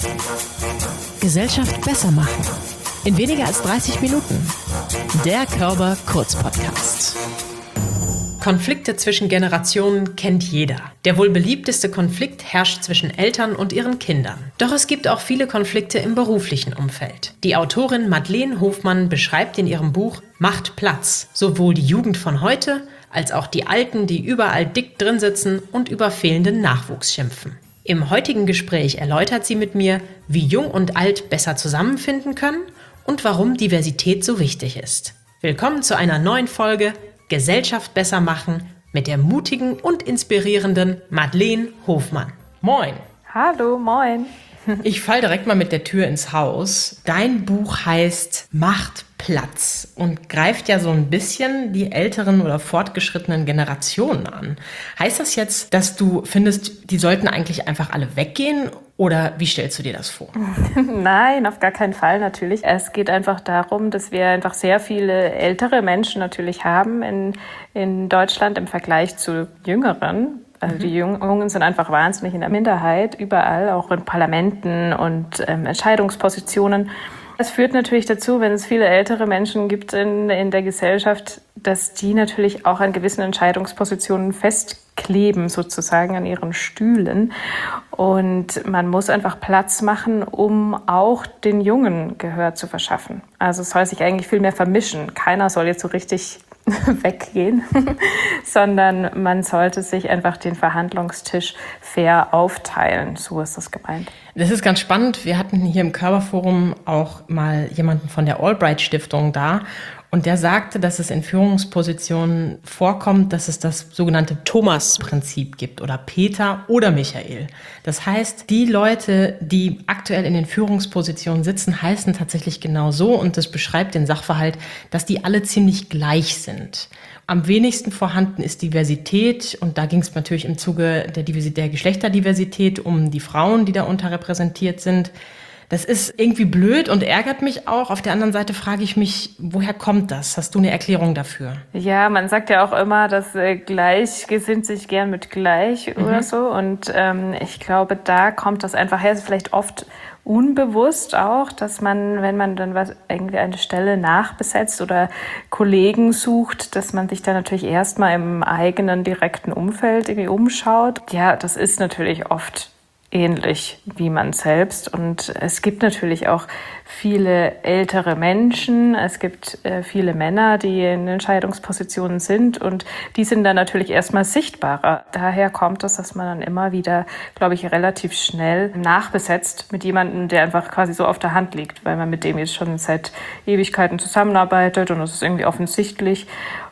Gesellschaft besser machen. In weniger als 30 Minuten. Der Körber-Kurz-Podcast. Konflikte zwischen Generationen kennt jeder. Der wohl beliebteste Konflikt herrscht zwischen Eltern und ihren Kindern. Doch es gibt auch viele Konflikte im beruflichen Umfeld. Die Autorin Madeleine Hofmann beschreibt in ihrem Buch Macht Platz sowohl die Jugend von heute als auch die Alten, die überall dick drin sitzen und über fehlenden Nachwuchs schimpfen. Im heutigen Gespräch erläutert sie mit mir, wie Jung und Alt besser zusammenfinden können und warum Diversität so wichtig ist. Willkommen zu einer neuen Folge Gesellschaft besser machen mit der mutigen und inspirierenden Madeleine Hofmann. Moin. Hallo, moin. Ich fall direkt mal mit der Tür ins Haus. Dein Buch heißt Macht Platz und greift ja so ein bisschen die älteren oder fortgeschrittenen Generationen an. Heißt das jetzt, dass du findest, die sollten eigentlich einfach alle weggehen? Oder wie stellst du dir das vor? Nein, auf gar keinen Fall natürlich. Es geht einfach darum, dass wir einfach sehr viele ältere Menschen natürlich haben in Deutschland im Vergleich zu Jüngeren. Also die Jungen sind einfach wahnsinnig in der Minderheit, überall, auch in Parlamenten und Entscheidungspositionen. Es führt natürlich dazu, wenn es viele ältere Menschen gibt in der Gesellschaft, dass die natürlich auch an gewissen Entscheidungspositionen festkleben, sozusagen an ihren Stühlen. Und man muss einfach Platz machen, um auch den Jungen Gehör zu verschaffen. Also es soll sich eigentlich viel mehr vermischen. Keiner soll jetzt so richtig weggehen, sondern man sollte sich einfach den Verhandlungstisch fair aufteilen. So ist das gemeint. Das ist ganz spannend. Wir hatten hier im Körperforum auch mal jemanden von der Albright-Stiftung da. Und der sagte, dass es in Führungspositionen vorkommt, dass es das sogenannte Thomas-Prinzip gibt oder Peter oder Michael. Das heißt, die Leute, die aktuell in den Führungspositionen sitzen, heißen tatsächlich genau so. Und das beschreibt den Sachverhalt, dass die alle ziemlich gleich sind. Am wenigsten vorhanden ist Diversität. Und da ging es natürlich im Zuge der Geschlechterdiversität um die Frauen, die da unterrepräsentiert sind. Das ist irgendwie blöd und ärgert mich auch. Auf der anderen Seite frage ich mich, woher kommt das? Hast du eine Erklärung dafür? Ja, man sagt ja auch immer, dass gleich gesinnt sich gern mit gleich oder so. Und ich glaube, da kommt das einfach her. Es ist vielleicht oft unbewusst auch, dass man, wenn man dann irgendwie eine Stelle nachbesetzt oder Kollegen sucht, dass man sich dann natürlich erstmal im eigenen direkten Umfeld irgendwie umschaut. Ja, das ist natürlich oft ähnlich wie man selbst. Und es gibt natürlich auch viele ältere Menschen. Es gibt viele Männer, die in Entscheidungspositionen sind. Und die sind dann natürlich erstmal sichtbarer. Daher kommt es, dass man dann immer wieder, glaube ich, relativ schnell nachbesetzt mit jemandem, der einfach quasi so auf der Hand liegt, weil man mit dem jetzt schon seit Ewigkeiten zusammenarbeitet und es ist irgendwie offensichtlich.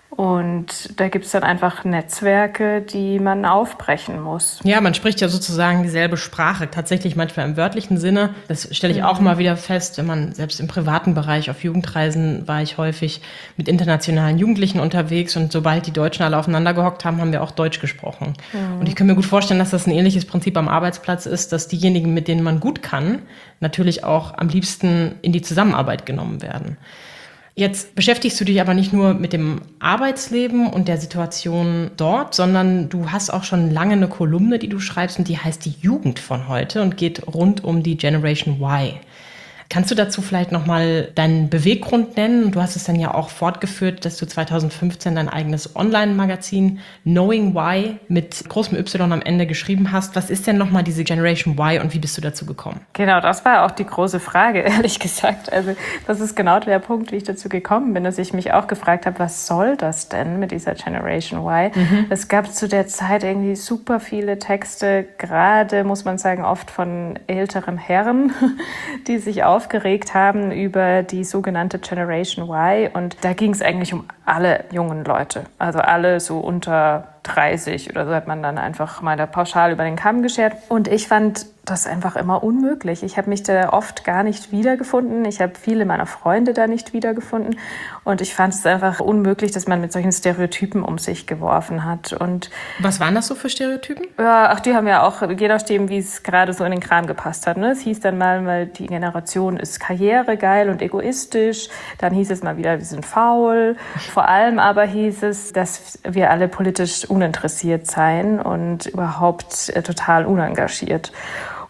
Und da gibt es dann einfach Netzwerke, die man aufbrechen muss. Ja, man spricht ja sozusagen dieselbe Sprache, tatsächlich manchmal im wörtlichen Sinne. Das stelle ich auch mal wieder fest, wenn man selbst im privaten Bereich auf Jugendreisen war ich häufig mit internationalen Jugendlichen unterwegs und sobald die Deutschen alle aufeinander gehockt haben, haben wir auch Deutsch gesprochen. Und ich kann mir gut vorstellen, dass das ein ähnliches Prinzip am Arbeitsplatz ist, dass diejenigen, mit denen man gut kann, natürlich auch am liebsten in die Zusammenarbeit genommen werden. Jetzt beschäftigst du dich aber nicht nur mit dem Arbeitsleben und der Situation dort, sondern du hast auch schon lange eine Kolumne, die du schreibst und die heißt Die Jugend von heute und geht rund um die Generation Y. Kannst du dazu vielleicht nochmal deinen Beweggrund nennen? Du hast es dann ja auch fortgeführt, dass du 2015 dein eigenes Online-Magazin Knowing Why mit großem Y am Ende geschrieben hast. Was ist denn nochmal diese Generation Y und wie bist du dazu gekommen? Genau, das war auch die große Frage, ehrlich gesagt. Also das ist genau der Punkt, wie ich dazu gekommen bin, dass ich mich auch gefragt habe, was soll das denn mit dieser Generation Y? Es gab zu der Zeit irgendwie super viele Texte, gerade, muss man sagen, oft von älteren Herren, die sich aufgeregt haben über die sogenannte Generation Y. Und da ging es eigentlich um alle jungen Leute. Also alle so unter 30 oder so hat man dann einfach mal da pauschal über den Kamm geschert. Und ich fand das einfach immer unmöglich. Ich habe mich da oft gar nicht wiedergefunden. Ich habe viele meiner Freunde da nicht wiedergefunden. Und ich fand es einfach unmöglich, dass man mit solchen Stereotypen um sich geworfen hat. Und was waren das so für Stereotypen? Ja, die haben ja auch, je nachdem, wie es gerade so in den Kram gepasst hat. Ne? Es hieß dann mal, weil die Generation ist karrieregeil und egoistisch. Dann hieß es mal wieder, wir sind faul. Vor allem aber hieß es, dass wir alle politisch uninteressiert seien und überhaupt total unengagiert.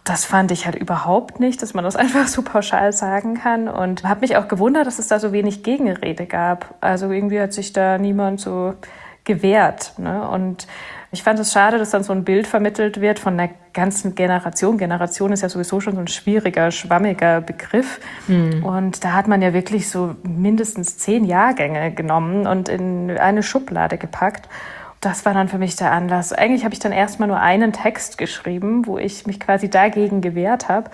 das fand ich halt überhaupt nicht, dass man das einfach so pauschal sagen kann. Und habe mich auch gewundert, dass es da so wenig Gegenrede gab. Also irgendwie hat sich da niemand so gewehrt. Ne? Und ich fand es schade, dass dann so ein Bild vermittelt wird von der ganzen Generation. Generation ist ja sowieso schon so ein schwieriger, schwammiger Begriff. Und da hat man ja wirklich so mindestens 10 Jahrgänge genommen und in eine Schublade gepackt. Das war dann für mich der Anlass. Eigentlich habe ich dann erstmal nur einen Text geschrieben, wo ich mich quasi dagegen gewehrt habe.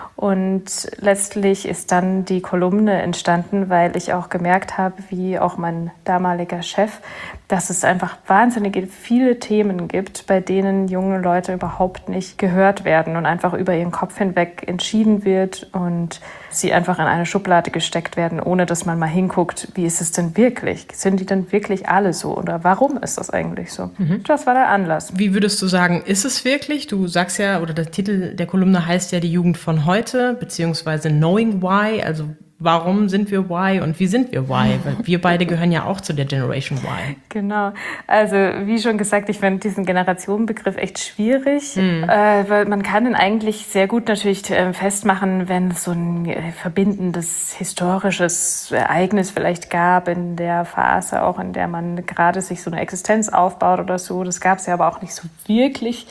Und letztlich ist dann die Kolumne entstanden, weil ich auch gemerkt habe, wie auch mein damaliger Chef, dass es einfach wahnsinnig viele Themen gibt, bei denen junge Leute überhaupt nicht gehört werden und einfach über ihren Kopf hinweg entschieden wird und sie einfach in eine Schublade gesteckt werden, ohne dass man mal hinguckt, wie ist es denn wirklich? Sind die denn wirklich alle so? Oder warum ist das eigentlich so? Das war der Anlass. Wie würdest du sagen, ist es wirklich? Du sagst ja, oder der Titel der Kolumne heißt ja die Jugend von heute, beziehungsweise Knowing Why, also warum sind wir Why und wie sind wir Why? Weil wir beide gehören ja auch zu der Generation Y. Genau. Also wie schon gesagt, ich finde diesen Generationenbegriff echt schwierig, weil man kann ihn eigentlich sehr gut natürlich festmachen, wenn es so ein verbindendes historisches Ereignis vielleicht gab in der Phase, auch in der man gerade sich so eine Existenz aufbaut oder so. Das gab es ja aber auch nicht so wirklich.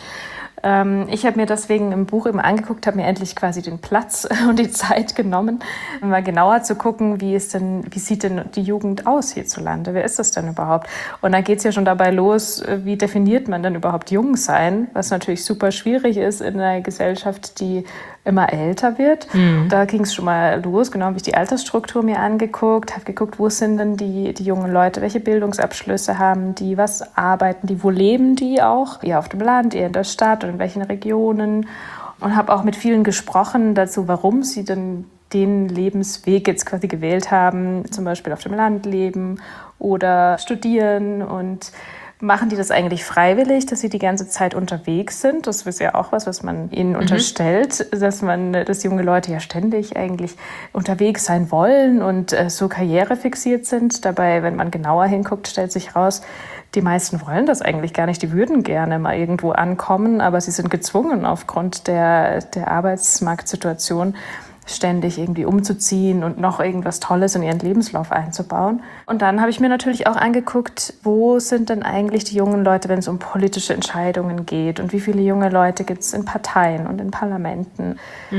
Ich habe mir deswegen im Buch eben angeguckt, habe mir endlich quasi den Platz und die Zeit genommen, mal genauer zu gucken, wie sieht denn die Jugend aus hierzulande? Wer ist das denn überhaupt? Und dann geht es ja schon dabei los, wie definiert man denn überhaupt Jungsein? Was natürlich super schwierig ist in einer Gesellschaft, die immer älter wird. Da ging es schon mal los, genau, habe ich die Altersstruktur mir angeguckt, habe geguckt, wo sind denn die jungen Leute, welche Bildungsabschlüsse haben die, was arbeiten die, wo leben die auch, eher auf dem Land, eher in der Stadt oder in welchen Regionen, und habe auch mit vielen gesprochen dazu, warum sie denn den Lebensweg jetzt quasi gewählt haben, zum Beispiel auf dem Land leben oder studieren, und machen die das eigentlich freiwillig, dass sie die ganze Zeit unterwegs sind? Das ist ja auch was man ihnen unterstellt, dass junge Leute ja ständig eigentlich unterwegs sein wollen und so karrierefixiert sind. Dabei, wenn man genauer hinguckt, stellt sich raus, die meisten wollen das eigentlich gar nicht. Die würden gerne mal irgendwo ankommen, aber sie sind gezwungen aufgrund der Arbeitsmarktsituation ständig irgendwie umzuziehen und noch irgendwas Tolles in ihren Lebenslauf einzubauen. Und dann habe ich mir natürlich auch angeguckt, wo sind denn eigentlich die jungen Leute, wenn es um politische Entscheidungen geht, und wie viele junge Leute gibt es in Parteien und in Parlamenten.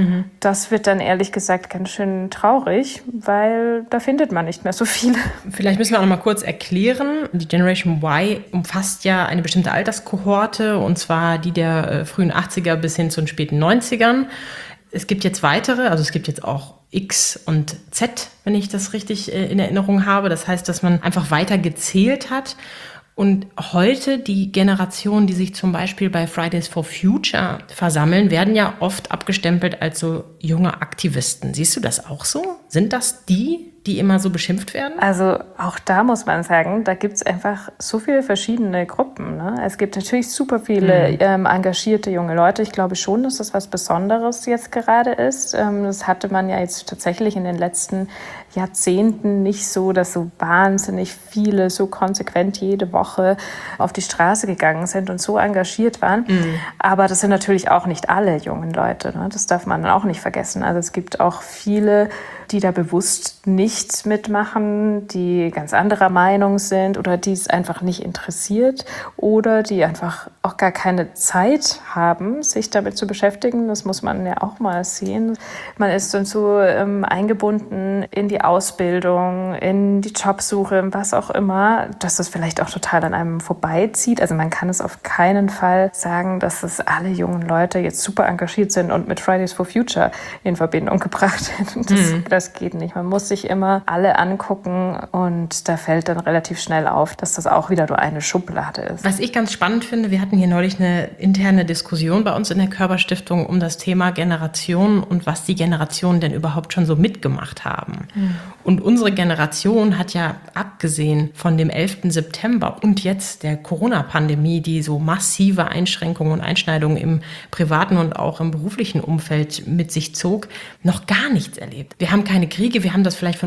Das wird dann ehrlich gesagt ganz schön traurig, weil da findet man nicht mehr so viele. Vielleicht müssen wir auch noch mal kurz erklären, die Generation Y umfasst ja eine bestimmte Alterskohorte, und zwar die der frühen 80er bis hin zu den späten 90ern. Es gibt jetzt weitere, also es gibt jetzt auch X und Z, wenn ich das richtig in Erinnerung habe. Das heißt, dass man einfach weiter gezählt hat. Und heute die Generationen, die sich zum Beispiel bei Fridays for Future versammeln, werden ja oft abgestempelt als so junge Aktivisten. Siehst du das auch so? Sind das die immer so beschimpft werden? Also auch da muss man sagen, da gibt es einfach so viele verschiedene Gruppen. Ne? Es gibt natürlich super viele engagierte junge Leute. Ich glaube schon, dass das was Besonderes jetzt gerade ist. Das hatte man ja jetzt tatsächlich in den letzten Jahrzehnten nicht so, dass so wahnsinnig viele so konsequent jede Woche auf die Straße gegangen sind und so engagiert waren. Aber das sind natürlich auch nicht alle jungen Leute. Ne? Das darf man dann auch nicht vergessen. Also es gibt auch viele, die da bewusst nicht mitmachen, die ganz anderer Meinung sind oder die es einfach nicht interessiert oder die einfach auch gar keine Zeit haben, sich damit zu beschäftigen. Das muss man ja auch mal sehen. Man ist dann so eingebunden in die Ausbildung, in die Jobsuche, was auch immer, dass das vielleicht auch total an einem vorbeizieht. Also man kann es auf keinen Fall sagen, dass es alle jungen Leute jetzt super engagiert sind und mit Fridays for Future in Verbindung gebracht werden. Das geht nicht. Man muss sich immer alle angucken, und da fällt dann relativ schnell auf, dass das auch wieder nur eine Schublade ist. Was ich ganz spannend finde, wir hatten hier neulich eine interne Diskussion bei uns in der Körper-Stiftung um das Thema Generation und was die Generationen denn überhaupt schon so mitgemacht haben. Und unsere Generation hat ja, abgesehen von dem 11. September und jetzt der Corona-Pandemie, die so massive Einschränkungen und Einschneidungen im privaten und auch im beruflichen Umfeld mit sich zog, noch gar nichts erlebt. Wir haben keine Kriege, wir haben das vielleicht von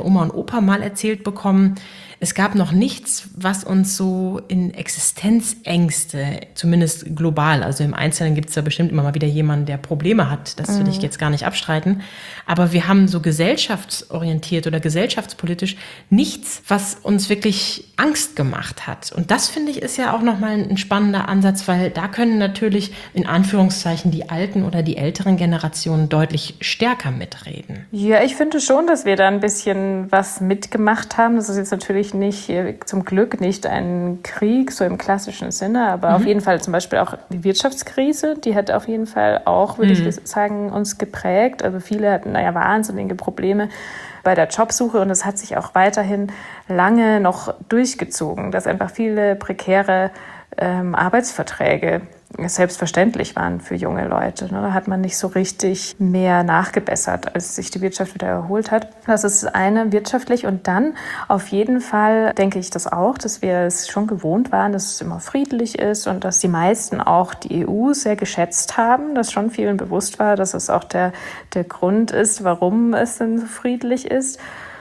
Oma und Opa mal erzählt bekommen, es gab noch nichts, was uns so in Existenzängste, zumindest global, also im Einzelnen gibt es da bestimmt immer mal wieder jemanden, der Probleme hat, das will ich jetzt gar nicht abstreiten, aber wir haben so gesellschaftsorientiert oder gesellschaftspolitisch nichts, was uns wirklich Angst gemacht hat. Und das, finde ich, ist ja auch nochmal ein spannender Ansatz, weil da können natürlich in Anführungszeichen die alten oder die älteren Generationen deutlich stärker mitreden. Ja, ich finde schon, dass wir da ein bisschen was mitgemacht haben. Das ist jetzt natürlich nicht, zum Glück nicht ein Krieg, so im klassischen Sinne, aber auf jeden Fall zum Beispiel auch die Wirtschaftskrise, die hat auf jeden Fall auch, würde ich sagen, uns geprägt. Also viele hatten wahnsinnige Probleme bei der Jobsuche und es hat sich auch weiterhin lange noch durchgezogen, dass einfach viele prekäre Arbeitsverträge selbstverständlich waren für junge Leute. Da hat man nicht so richtig mehr nachgebessert, als sich die Wirtschaft wieder erholt hat. Das ist das eine wirtschaftlich. Und dann auf jeden Fall denke ich das auch, dass wir es schon gewohnt waren, dass es immer friedlich ist und dass die meisten auch die EU sehr geschätzt haben, dass schon vielen bewusst war, dass es auch der Grund ist, warum es denn so friedlich ist.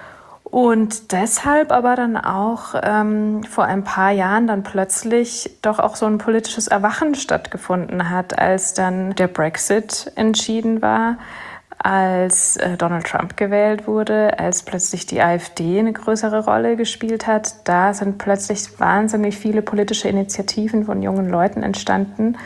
Und deshalb aber dann auch vor ein paar Jahren dann plötzlich doch auch so ein politisches Erwachen stattgefunden hat, als dann der Brexit entschieden war, als Donald Trump gewählt wurde, als plötzlich die AfD eine größere Rolle gespielt hat. Da sind plötzlich wahnsinnig viele politische Initiativen von jungen Leuten entstanden.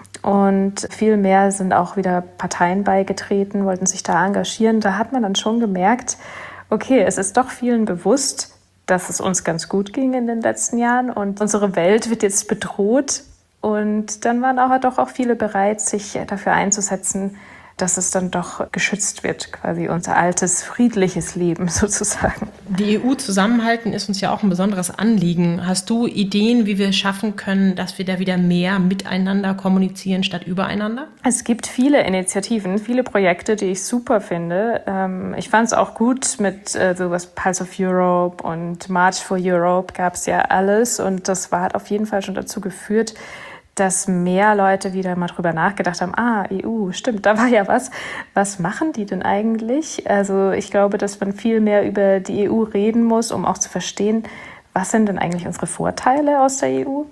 Und viel mehr sind auch wieder Parteien beigetreten, wollten sich da engagieren. Da hat man dann schon gemerkt, okay, es ist doch vielen bewusst, dass es uns ganz gut ging in den letzten Jahren und unsere Welt wird jetzt bedroht. Und dann waren auch viele bereit, sich dafür einzusetzen, dass es dann doch geschützt wird, quasi unser altes, friedliches Leben sozusagen. Die EU zusammenhalten ist uns ja auch ein besonderes Anliegen. Hast du Ideen, wie wir es schaffen können, dass wir da wieder mehr miteinander kommunizieren statt übereinander? Es gibt viele Initiativen, viele Projekte, die ich super finde. Ich fand es auch gut mit sowas Pulse of Europe und March for Europe gab es ja alles und das hat auf jeden Fall schon dazu geführt, dass mehr Leute wieder mal drüber nachgedacht haben, EU, stimmt, da war ja was. Was machen die denn eigentlich? Also ich glaube, dass man viel mehr über die EU reden muss, um auch zu verstehen, was sind denn eigentlich unsere Vorteile aus der EU?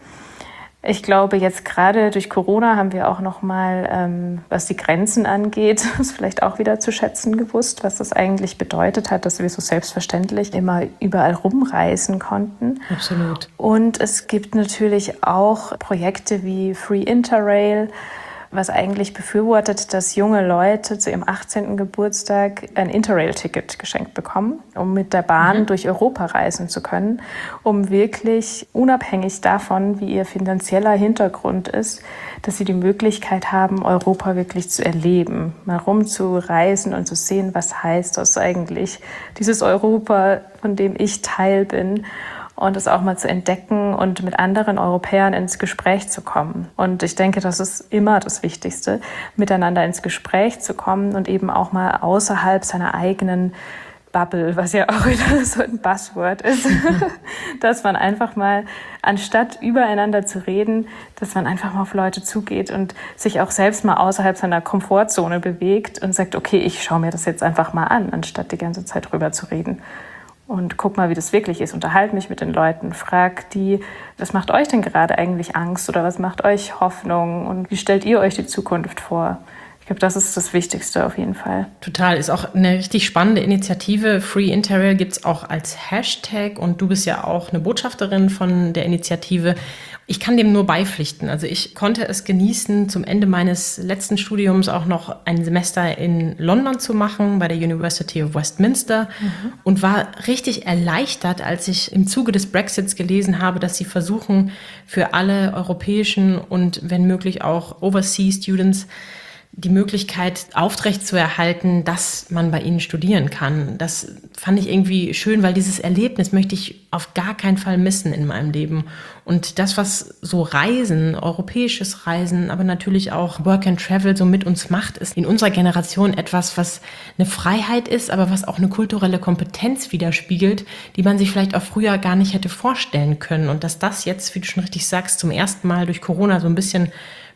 Ich glaube, jetzt gerade durch Corona haben wir auch noch mal, was die Grenzen angeht, ist vielleicht auch wieder zu schätzen gewusst, was das eigentlich bedeutet hat, dass wir so selbstverständlich immer überall rumreisen konnten. Absolut. Und es gibt natürlich auch Projekte wie Free Interrail, was eigentlich befürwortet, dass junge Leute zu ihrem 18. Geburtstag ein Interrail-Ticket geschenkt bekommen, um mit der Bahn durch Europa reisen zu können, um wirklich unabhängig davon, wie ihr finanzieller Hintergrund ist, dass sie die Möglichkeit haben, Europa wirklich zu erleben, mal rumzureisen und zu sehen, was heißt das eigentlich, dieses Europa, von dem ich Teil bin. Und es auch mal zu entdecken und mit anderen Europäern ins Gespräch zu kommen. Und ich denke, das ist immer das Wichtigste, miteinander ins Gespräch zu kommen und eben auch mal außerhalb seiner eigenen Bubble, was ja auch wieder so ein Buzzword ist, dass man einfach mal, anstatt übereinander zu reden, dass man einfach mal auf Leute zugeht und sich auch selbst mal außerhalb seiner Komfortzone bewegt und sagt, okay, ich schaue mir das jetzt einfach mal an, anstatt die ganze Zeit drüber zu reden. Und guck mal, wie das wirklich ist. Unterhalte mich mit den Leuten. Frag die, was macht euch denn gerade eigentlich Angst oder was macht euch Hoffnung und wie stellt ihr euch die Zukunft vor? Ich glaube, das ist das Wichtigste auf jeden Fall. Total, ist auch eine richtig spannende Initiative. Free Interrail gibt es auch als Hashtag und du bist ja auch eine Botschafterin von der Initiative. Ich kann dem nur beipflichten. Also ich konnte es genießen, zum Ende meines letzten Studiums auch noch ein Semester in London zu machen, bei der University of Westminster und war richtig erleichtert, als ich im Zuge des Brexits gelesen habe, dass sie versuchen, für alle europäischen und wenn möglich auch Overseas Students die Möglichkeit aufrechtzuerhalten, dass man bei ihnen studieren kann. Das fand ich irgendwie schön, weil dieses Erlebnis möchte ich auf gar keinen Fall missen in meinem Leben. Und das, was so Reisen, europäisches Reisen, aber natürlich auch Work and Travel so mit uns macht, ist in unserer Generation etwas, was eine Freiheit ist, aber was auch eine kulturelle Kompetenz widerspiegelt, die man sich vielleicht auch früher gar nicht hätte vorstellen können. Und dass das jetzt, wie du schon richtig sagst, zum ersten Mal durch Corona so ein bisschen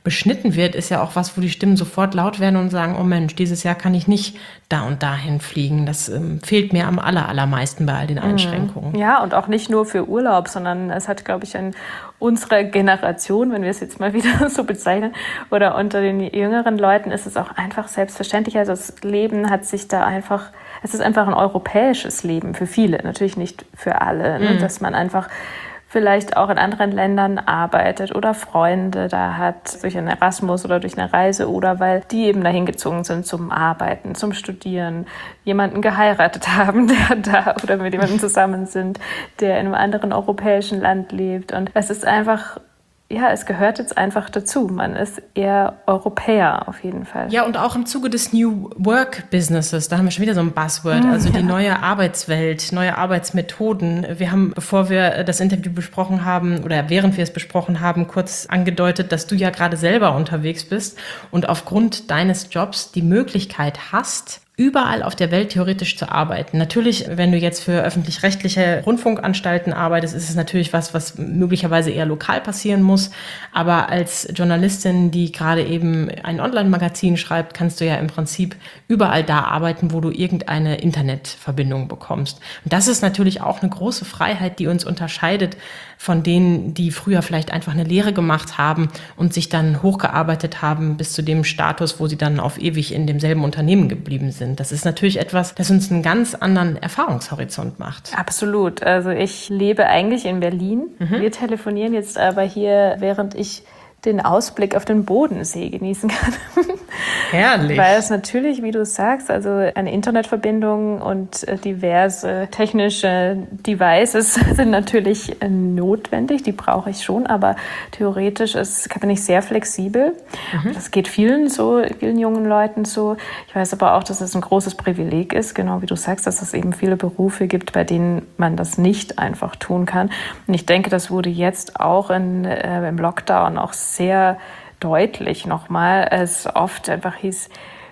beschnitten wird, ist ja auch was, wo die Stimmen sofort laut werden und sagen, oh Mensch, dieses Jahr kann ich nicht da und dahin fliegen. Das fehlt mir am allermeisten bei all den Einschränkungen. Ja, und auch nicht nur für Urlaub, sondern es hat, glaube ich, in unserer Generation, wenn wir es jetzt mal wieder so bezeichnen, oder unter den jüngeren Leuten ist es auch einfach selbstverständlich. Also das Leben hat sich da einfach, es ist einfach ein europäisches Leben für viele, natürlich nicht für alle, ne? Dass man einfach vielleicht auch in anderen Ländern arbeitet oder Freunde da hat, durch einen Erasmus oder durch eine Reise oder weil die eben dahin gezogen sind zum Arbeiten, zum Studieren, jemanden geheiratet haben, der da oder mit jemandem zusammen sind, der in einem anderen europäischen Land lebt. Und es ist einfach, ja, es gehört jetzt einfach dazu. Man ist eher Europäer auf jeden Fall. Ja, und auch im Zuge des New Work Businesses, da haben wir schon wieder so ein Buzzword, also die neue Arbeitswelt, neue Arbeitsmethoden. Wir haben, bevor wir das Interview besprochen haben oder während wir es besprochen haben, kurz angedeutet, dass du ja gerade selber unterwegs bist und aufgrund deines Jobs die Möglichkeit hast, überall auf der Welt theoretisch zu arbeiten. Natürlich, wenn du jetzt für öffentlich-rechtliche Rundfunkanstalten arbeitest, ist es natürlich was möglicherweise eher lokal passieren muss. Aber als Journalistin, die gerade eben ein Online-Magazin schreibt, kannst du ja im Prinzip überall da arbeiten, wo du irgendeine Internetverbindung bekommst. Und das ist natürlich auch eine große Freiheit, die uns unterscheidet von denen, die früher vielleicht einfach eine Lehre gemacht haben und sich dann hochgearbeitet haben bis zu dem Status, wo sie dann auf ewig in demselben Unternehmen geblieben sind. Das ist natürlich etwas, das uns einen ganz anderen Erfahrungshorizont macht. Absolut. Also ich lebe eigentlich in Berlin. Wir telefonieren jetzt aber hier, während ich den Ausblick auf den Bodensee genießen kann. Herrlich. Weil es natürlich, wie du sagst, also eine Internetverbindung und diverse technische Devices sind natürlich notwendig, die brauche ich schon, aber theoretisch bin ich sehr flexibel. Das geht vielen jungen Leuten so. Ich weiß aber auch, dass es ein großes Privileg ist, genau wie du sagst, dass es eben viele Berufe gibt, bei denen man das nicht einfach tun kann. Und ich denke, das wurde jetzt auch im Lockdown auch sehr deutlich nochmal, es oft einfach hieß,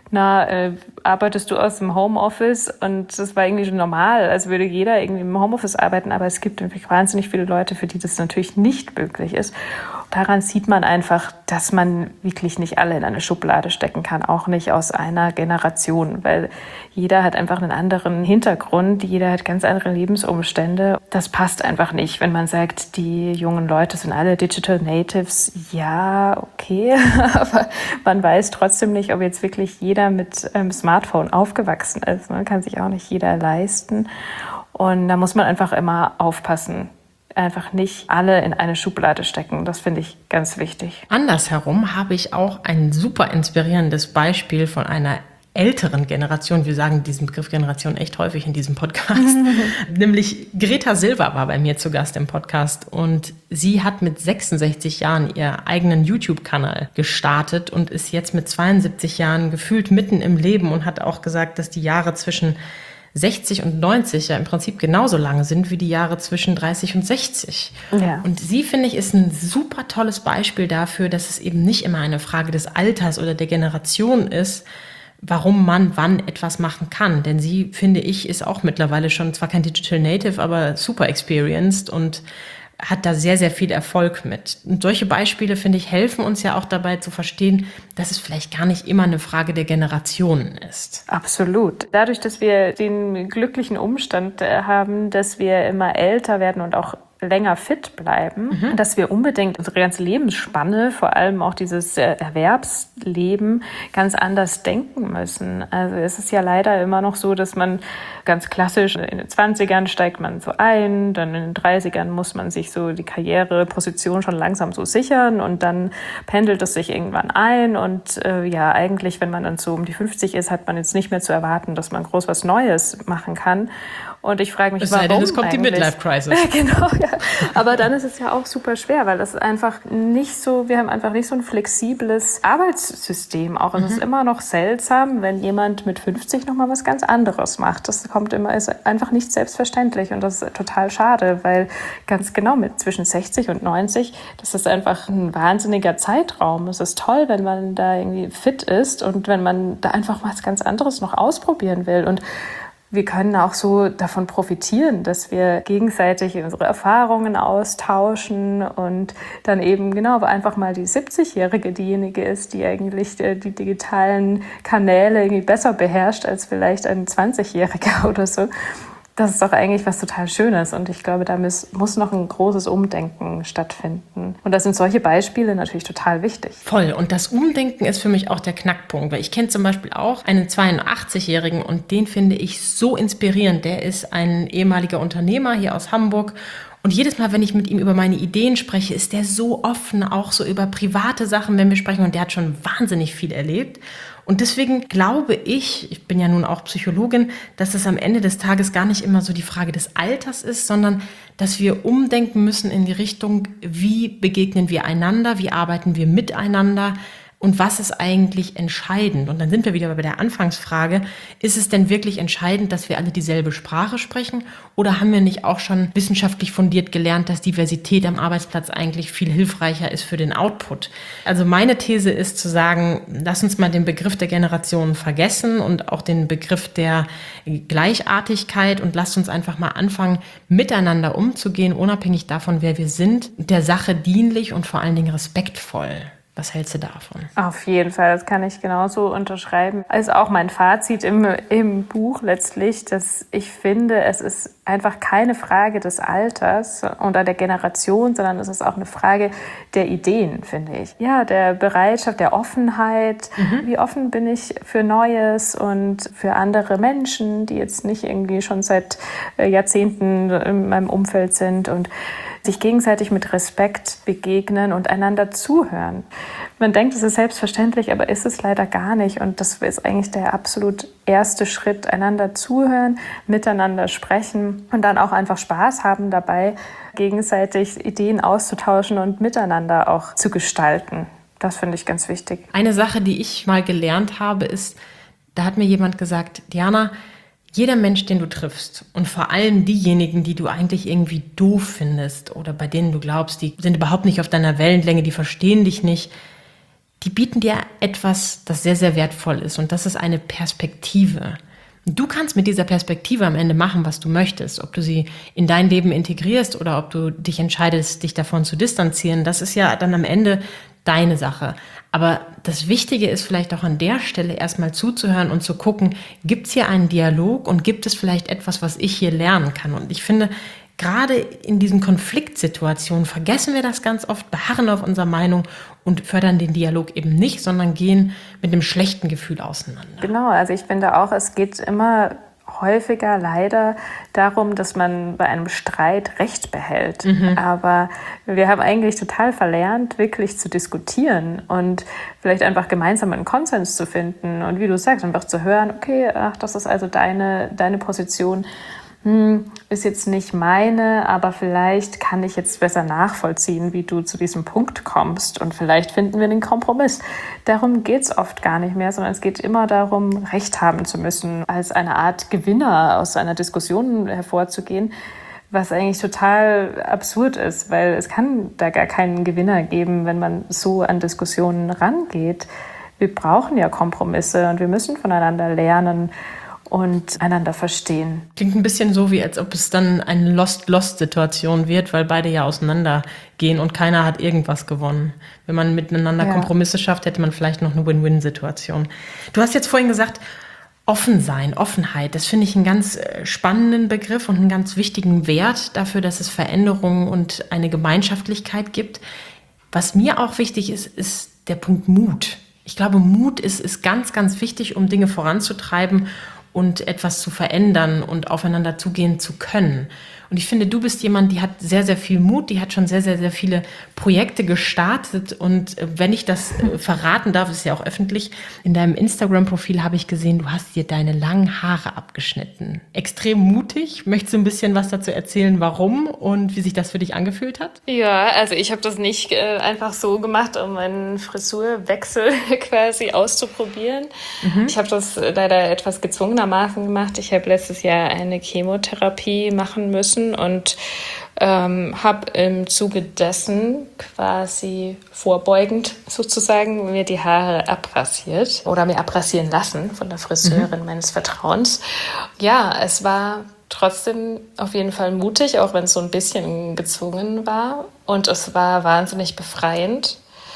arbeitest du aus dem Homeoffice? Und das war irgendwie schon normal, als würde jeder irgendwie im Homeoffice arbeiten, aber es gibt wirklich wahnsinnig viele Leute, für die das natürlich nicht möglich ist. Daran sieht man einfach, dass man wirklich nicht alle in eine Schublade stecken kann, auch nicht aus einer Generation, weil jeder hat einfach einen anderen Hintergrund, jeder hat ganz andere Lebensumstände. Das passt einfach nicht, wenn man sagt, die jungen Leute sind alle Digital Natives. Ja, okay, aber man weiß trotzdem nicht, ob jetzt wirklich jeder mit einem Smartphone aufgewachsen ist. Man kann sich auch nicht jeder leisten. Und da muss man einfach immer aufpassen. Einfach nicht alle in eine Schublade stecken. Das finde ich ganz wichtig. Andersherum habe ich auch ein super inspirierendes Beispiel von einer älteren Generation. Wir sagen diesen Begriff Generation echt häufig in diesem Podcast. Nämlich Greta Silva war bei mir zu Gast im Podcast und sie hat mit 66 Jahren ihren eigenen YouTube-Kanal gestartet und ist jetzt mit 72 Jahren gefühlt mitten im Leben und hat auch gesagt, dass die Jahre zwischen 60 und 90 ja im Prinzip genauso lang sind wie die Jahre zwischen 30 und 60. Ja. Und sie, finde ich, ist ein super tolles Beispiel dafür, dass es eben nicht immer eine Frage des Alters oder der Generation ist, warum man wann etwas machen kann. Denn sie, finde ich, ist auch mittlerweile schon zwar kein Digital Native, aber super experienced und hat da sehr, sehr viel Erfolg mit. Und solche Beispiele, finde ich, helfen uns ja auch dabei zu verstehen, dass es vielleicht gar nicht immer eine Frage der Generationen ist. Absolut. Dadurch, dass wir den glücklichen Umstand haben, dass wir immer älter werden und auch länger fit bleiben, dass wir unbedingt unsere ganze Lebensspanne, vor allem auch dieses Erwerbsleben, ganz anders denken müssen. Also es ist ja leider immer noch so, dass man ganz klassisch in den 20ern steigt man so ein, dann in den 30ern muss man sich so die Karriereposition schon langsam so sichern und dann pendelt es sich irgendwann ein und eigentlich, wenn man dann so um die 50 ist, hat man jetzt nicht mehr zu erwarten, dass man groß was Neues machen kann. Und ich frage mich, warum denn, es kommt eigentlich? Die Midlife-Crisis. Genau, ja. Aber dann ist es ja auch super schwer, weil das ist einfach nicht so, wir haben einfach nicht so ein flexibles Arbeitssystem auch. Es ist immer noch seltsam, wenn jemand mit 50 nochmal was ganz anderes macht. Das ist einfach nicht selbstverständlich und das ist total schade, weil ganz genau mit zwischen 60 und 90, das ist einfach ein wahnsinniger Zeitraum. Es ist toll, wenn man da irgendwie fit ist und wenn man da einfach was ganz anderes noch ausprobieren will. Und wir können auch so davon profitieren, dass wir gegenseitig unsere Erfahrungen austauschen und dann eben genau einfach mal die 70-Jährige diejenige ist, die eigentlich die digitalen Kanäle irgendwie besser beherrscht als vielleicht ein 20-Jähriger oder so. Das ist doch eigentlich was total Schönes und ich glaube, da muss noch ein großes Umdenken stattfinden. Und da sind solche Beispiele natürlich total wichtig. Voll. Und das Umdenken ist für mich auch der Knackpunkt, weil ich kenne zum Beispiel auch einen 82-Jährigen und den finde ich so inspirierend. Der ist ein ehemaliger Unternehmer hier aus Hamburg. Und jedes Mal, wenn ich mit ihm über meine Ideen spreche, ist der so offen, auch so über private Sachen, wenn wir sprechen. Und der hat schon wahnsinnig viel erlebt. Und deswegen glaube ich bin ja nun auch Psychologin, dass es am Ende des Tages gar nicht immer so die Frage des Alters ist, sondern dass wir umdenken müssen in die Richtung, wie begegnen wir einander, wie arbeiten wir miteinander und was ist eigentlich entscheidend? Und dann sind wir wieder bei der Anfangsfrage, ist es denn wirklich entscheidend, dass wir alle dieselbe Sprache sprechen? Oder haben wir nicht auch schon wissenschaftlich fundiert gelernt, dass Diversität am Arbeitsplatz eigentlich viel hilfreicher ist für den Output? Also meine These ist zu sagen, lass uns mal den Begriff der Generationen vergessen und auch den Begriff der Gleichartigkeit und lasst uns einfach mal anfangen, miteinander umzugehen, unabhängig davon, wer wir sind, der Sache dienlich und vor allen Dingen respektvoll. Was hältst du davon? Auf jeden Fall, das kann ich genauso unterschreiben. Also auch mein Fazit im Buch letztlich, dass ich finde, es ist einfach keine Frage des Alters oder der Generation, sondern es ist auch eine Frage der Ideen, finde ich. Ja, der Bereitschaft, der Offenheit. Wie offen bin ich für Neues und für andere Menschen, die jetzt nicht irgendwie schon seit Jahrzehnten in meinem Umfeld sind und sich gegenseitig mit Respekt begegnen und einander zuhören. Man denkt, es ist selbstverständlich, aber ist es leider gar nicht. Und das ist eigentlich der absolut erste Schritt, einander zuhören, miteinander sprechen und dann auch einfach Spaß haben dabei, gegenseitig Ideen auszutauschen und miteinander auch zu gestalten. Das finde ich ganz wichtig. Eine Sache, die ich mal gelernt habe, ist, da hat mir jemand gesagt, Diana, jeder Mensch, den du triffst und vor allem diejenigen, die du eigentlich irgendwie doof findest oder bei denen du glaubst, die sind überhaupt nicht auf deiner Wellenlänge, die verstehen dich nicht, die bieten dir etwas, das sehr, sehr wertvoll ist und das ist eine Perspektive. Du kannst mit dieser Perspektive am Ende machen, was du möchtest. Ob du sie in dein Leben integrierst oder ob du dich entscheidest, dich davon zu distanzieren, das ist ja dann am Ende deine Sache. Aber das Wichtige ist vielleicht auch an der Stelle erstmal zuzuhören und zu gucken, gibt es hier einen Dialog und gibt es vielleicht etwas, was ich hier lernen kann? Und ich finde, gerade in diesen Konfliktsituationen vergessen wir das ganz oft, beharren auf unserer Meinung und fördern den Dialog eben nicht, sondern gehen mit einem schlechten Gefühl auseinander. Genau, also ich finde auch, es geht immer häufiger leider darum, dass man bei einem Streit Recht behält. Aber wir haben eigentlich total verlernt, wirklich zu diskutieren und vielleicht einfach gemeinsam einen Konsens zu finden. Und wie du sagst, einfach zu hören, okay, ach, das ist also deine Position. Ist jetzt nicht meine, aber vielleicht kann ich jetzt besser nachvollziehen, wie du zu diesem Punkt kommst und vielleicht finden wir den Kompromiss. Darum geht's oft gar nicht mehr, sondern es geht immer darum, Recht haben zu müssen, als eine Art Gewinner aus einer Diskussion hervorzugehen, was eigentlich total absurd ist, weil es kann da gar keinen Gewinner geben, wenn man so an Diskussionen rangeht. Wir brauchen ja Kompromisse und wir müssen voneinander lernen und einander verstehen. Klingt ein bisschen so, wie als ob es dann eine Lost-Lost-Situation wird, weil beide ja auseinandergehen und keiner hat irgendwas gewonnen. Wenn man miteinander Kompromisse schafft, hätte man vielleicht noch eine Win-Win-Situation. Du hast jetzt vorhin gesagt, offen sein, Offenheit, das finde ich einen ganz spannenden Begriff und einen ganz wichtigen Wert dafür, dass es Veränderungen und eine Gemeinschaftlichkeit gibt. Was mir auch wichtig ist, ist der Punkt Mut. Ich glaube, Mut ist ganz, ganz wichtig, um Dinge voranzutreiben und etwas zu verändern und aufeinander zugehen zu können. Und ich finde, du bist jemand, die hat sehr, sehr viel Mut, die hat schon sehr, sehr, sehr viele Projekte gestartet. Und wenn ich das verraten darf, ist ja auch öffentlich, in deinem Instagram-Profil habe ich gesehen, du hast dir deine langen Haare abgeschnitten. Extrem mutig. Möchtest du ein bisschen was dazu erzählen, warum und wie sich das für dich angefühlt hat? Ja, also ich habe das nicht einfach so gemacht, um meinen Frisurwechsel quasi auszuprobieren. Ich habe das leider etwas gezwungenermaßen gezwungenermaßen gemacht. Ich habe letztes Jahr eine Chemotherapie machen müssen und habe im Zuge dessen quasi vorbeugend sozusagen mir die Haare abrasiert oder mir abrasieren lassen von der Friseurin meines Vertrauens. Ja, es war trotzdem auf jeden Fall mutig, auch wenn es so ein bisschen gezwungen war. Und es war wahnsinnig befreiend.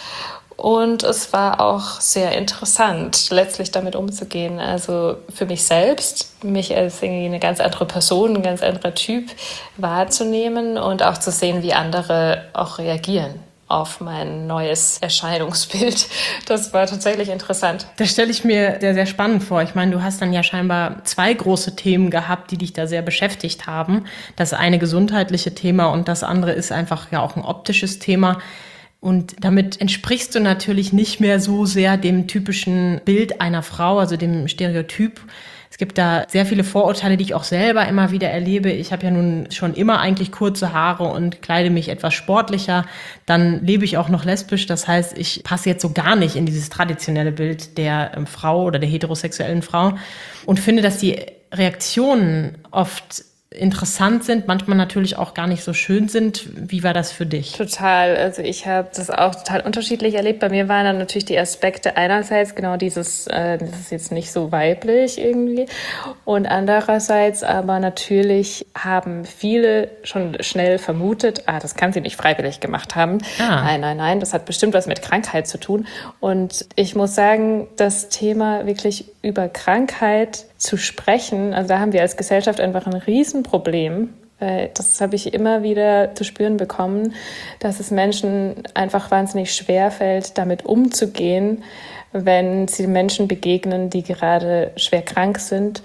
Und es war auch sehr interessant, letztlich damit umzugehen. Also für mich selbst, mich als irgendwie eine ganz andere Person, ein ganz anderer Typ wahrzunehmen und auch zu sehen, wie andere auch reagieren auf mein neues Erscheinungsbild. Das war tatsächlich interessant. Das stelle ich mir sehr, sehr spannend vor. Ich meine, du hast dann ja scheinbar 2 große Themen gehabt, die dich da sehr beschäftigt haben. Das eine gesundheitliche Thema und das andere ist einfach ja auch ein optisches Thema. Und damit entsprichst du natürlich nicht mehr so sehr dem typischen Bild einer Frau, also dem Stereotyp. Es gibt da sehr viele Vorurteile, die ich auch selber immer wieder erlebe. Ich habe ja nun schon immer eigentlich kurze Haare und kleide mich etwas sportlicher. Dann lebe ich auch noch lesbisch. Das heißt, ich passe jetzt so gar nicht in dieses traditionelle Bild der Frau oder der heterosexuellen Frau und finde, dass die Reaktionen oft interessant sind, manchmal natürlich auch gar nicht so schön sind. Wie war das für dich? Total. Also ich habe das auch total unterschiedlich erlebt. Bei mir waren dann natürlich die Aspekte einerseits genau dieses, das ist jetzt nicht so weiblich irgendwie und andererseits aber natürlich haben viele schon schnell vermutet, das kann sie nicht freiwillig gemacht haben. Nein, das hat bestimmt was mit Krankheit zu tun. Und ich muss sagen, das Thema wirklich über Krankheit zu sprechen, also da haben wir als Gesellschaft einfach ein Riesenproblem. Das habe ich immer wieder zu spüren bekommen, dass es Menschen einfach wahnsinnig schwer fällt, damit umzugehen, wenn sie Menschen begegnen, die gerade schwer krank sind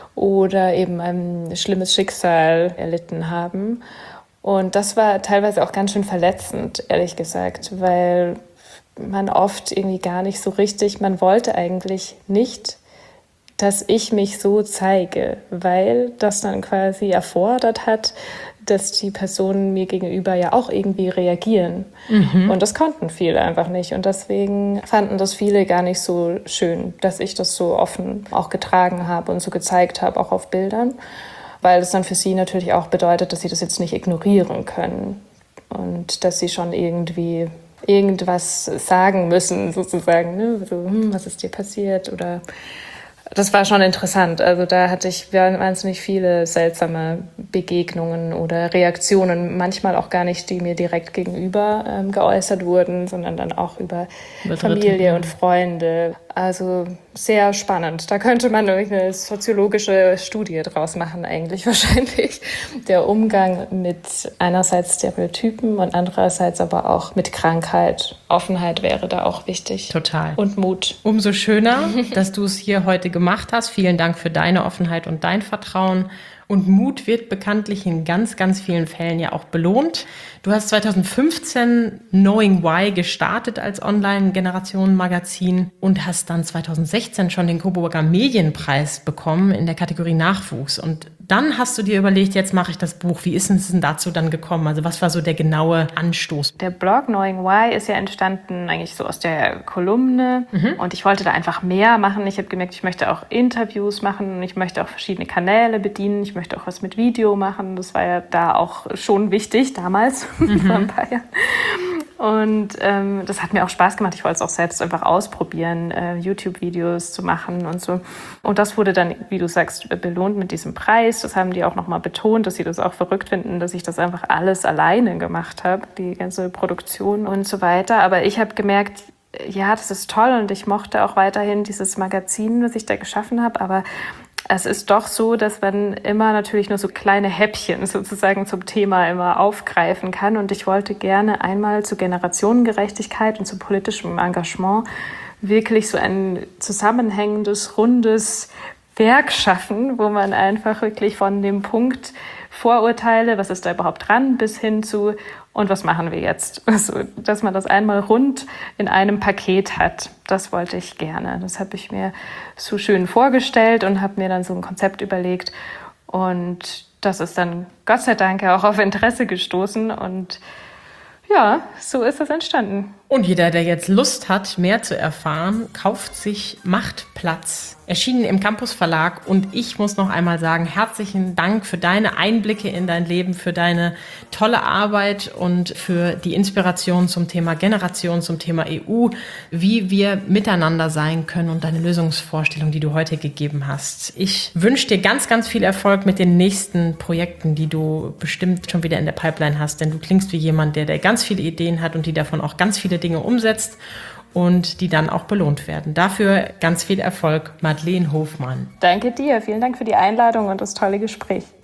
oder eben ein schlimmes Schicksal erlitten haben. Und das war teilweise auch ganz schön verletzend, ehrlich gesagt, weil man oft irgendwie gar nicht so richtig, man wollte eigentlich nicht, dass ich mich so zeige, weil das dann quasi erfordert hat, dass die Personen mir gegenüber ja auch irgendwie reagieren. Und das konnten viele einfach nicht. Und deswegen fanden das viele gar nicht so schön, dass ich das so offen auch getragen habe und so gezeigt habe, auch auf Bildern. Weil das dann für sie natürlich auch bedeutet, dass sie das jetzt nicht ignorieren können. Und dass sie schon irgendwie irgendwas sagen müssen, sozusagen. Ne? So, was ist dir passiert? Oder das war schon interessant. Also da hatte ich wahnsinnig viele seltsame Begegnungen oder Reaktionen, manchmal auch gar nicht, die mir direkt gegenüber geäußert wurden, sondern dann auch über Familie und Freunde. Also sehr spannend. Da könnte man eine soziologische Studie draus machen eigentlich wahrscheinlich. Der Umgang mit einerseits Stereotypen und andererseits aber auch mit Krankheit. Offenheit wäre da auch wichtig. Total. Und Mut. Umso schöner, dass du es hier heute gemacht hast. Vielen Dank für deine Offenheit und dein Vertrauen. Und Mut wird bekanntlich in ganz, ganz vielen Fällen ja auch belohnt. Du hast 2015 Knowing Why gestartet als Online-Generationen-Magazin und hast dann 2016 schon den Coburger Medienpreis bekommen in der Kategorie Nachwuchs. Und dann hast du dir überlegt, jetzt mache ich das Buch. Wie ist es denn dazu dann gekommen? Also was war so der genaue Anstoß? Der Blog Knowing Why ist ja entstanden eigentlich so aus der Kolumne. Und ich wollte da einfach mehr machen. Ich habe gemerkt, ich möchte auch Interviews machen und ich möchte auch verschiedene Kanäle bedienen. Ich möchte auch was mit Video machen. Das war ja da auch schon wichtig damals, vor ein paar Jahren. Und das hat mir auch Spaß gemacht. Ich wollte es auch selbst einfach ausprobieren, YouTube-Videos zu machen und so. Und das wurde dann, wie du sagst, belohnt mit diesem Preis. Das haben die auch nochmal betont, dass sie das auch verrückt finden, dass ich das einfach alles alleine gemacht habe, die ganze Produktion und so weiter. Aber ich habe gemerkt, ja, das ist toll und ich mochte auch weiterhin dieses Magazin, was ich da geschaffen habe, aber es ist doch so, dass man immer natürlich nur so kleine Häppchen sozusagen zum Thema immer aufgreifen kann. Und ich wollte gerne einmal zu Generationengerechtigkeit und zu politischem Engagement wirklich so ein zusammenhängendes, rundes Werk schaffen, wo man einfach wirklich von dem Punkt Vorurteile, was ist da überhaupt dran, bis hin zu und was machen wir jetzt? Also, dass man das einmal rund in einem Paket hat, das wollte ich gerne. Das habe ich mir so schön vorgestellt und habe mir dann so ein Konzept überlegt. Und das ist dann Gott sei Dank auch auf Interesse gestoßen. Und ja, so ist es entstanden. Und jeder, der jetzt Lust hat, mehr zu erfahren, kauft sich Machtplatz. Erschienen im Campus Verlag. Und ich muss noch einmal sagen, herzlichen Dank für deine Einblicke in dein Leben, für deine tolle Arbeit und für die Inspiration zum Thema Generation, zum Thema EU, wie wir miteinander sein können und deine Lösungsvorstellung, die du heute gegeben hast. Ich wünsche dir ganz, ganz viel Erfolg mit den nächsten Projekten, die du bestimmt schon wieder in der Pipeline hast, denn du klingst wie jemand, der ganz viele Ideen hat und die davon auch ganz viele Dinge umsetzt und die dann auch belohnt werden. Dafür ganz viel Erfolg, Madeleine Hofmann. Danke dir, vielen Dank für die Einladung und das tolle Gespräch.